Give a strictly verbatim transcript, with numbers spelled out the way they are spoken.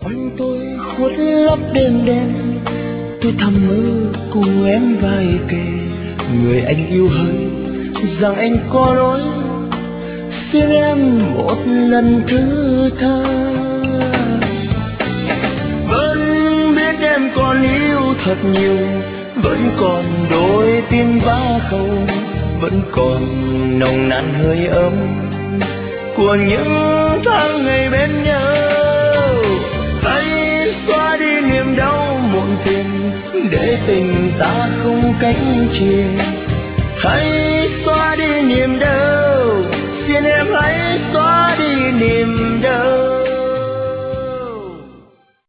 Quanh tôi khuất lấp đêm đen, tôi thầm mơ cùng em vai kề. Người anh yêu hỡi rằng anh có lỗi, xin em một lần thứ tha. Vẫn biết em còn yêu thật nhiều, vẫn còn đôi tim vã không, vẫn còn nồng nàn hơi ấm của những tháng ngày bên nhau. Hãy xóa đi niềm đau muộn phiền để tình ta không cách chia. Hãy xóa đi niềm đau, xin em hãy xóa đi niềm đau.